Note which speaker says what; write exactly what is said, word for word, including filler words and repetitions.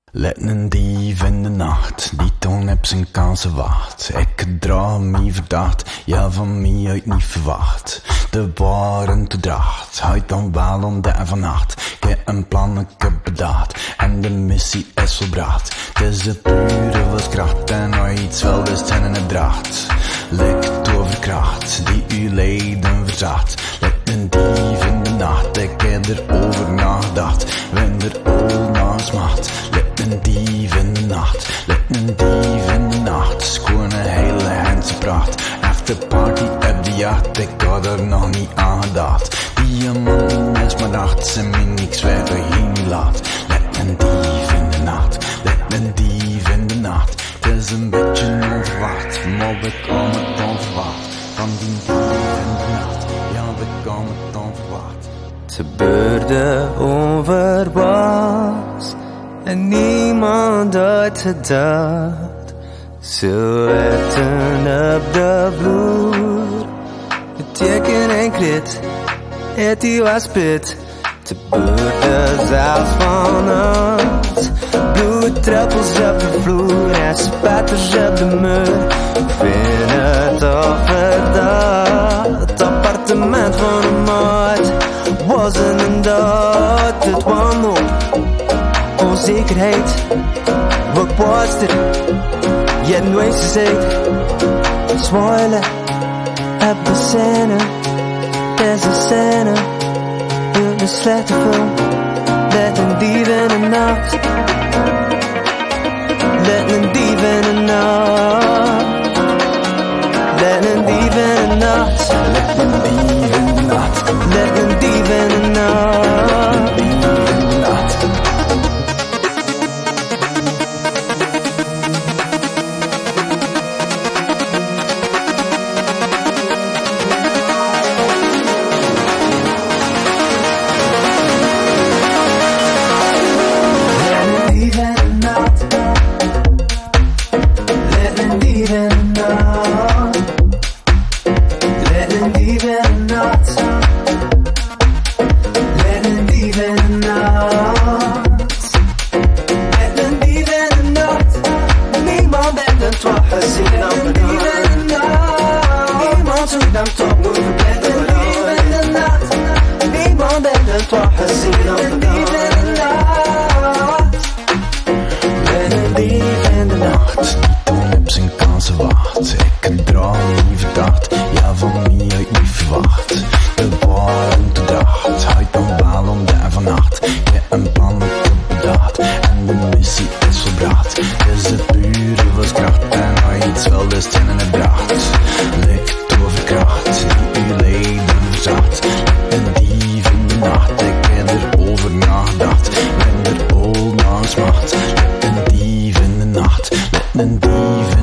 Speaker 1: Let een dief in de nacht, die toon op zijn kansen wacht. Ik draag me verdacht, ja van mij uit niet verwacht. De waren te dracht, huid dan wel om de vannacht. Ik heb een plan, ik heb bedacht, en de missie is volbracht. Het is de pure wilskracht, en als iets wil is het in het dracht. Licht overkracht, die uw leden verzacht. Let een dief in de nacht, ik heb erover nagedacht. Winder ool naast macht. Een dief in de nacht, let een dief in de nacht. Schoon een hele Hense pracht. After party op de jacht, ik had er nog niet aan gedacht. Die man is maar nacht, ze me niks verder hier niet laat. Let een dief in de nacht, let een dief in de nacht. Het is een beetje onverwacht, maar we komen het onverwacht. Van die dief in de nacht, ja we komen het onverwacht.
Speaker 2: Het gebeurde onverwachts en niemand had gedacht. Zo etten op de vloer, het teken en krit, het die was pit. Het gebeurde zelfs van ons, bloeddruppels op de vloer en spatters op de muur. Ik vind het overdag, het appartement van een maat was een dood, het wanhoop. Onzekerheid, wat was er? Je hebt nooit gezegd. Zwoelen, op de scène, deze scène, een slechte film. Let een dief in de nacht, let een dief in de nacht, let een dief in de nacht,
Speaker 1: let een dief in de nacht,
Speaker 2: let een dief in de nacht.
Speaker 1: Een dief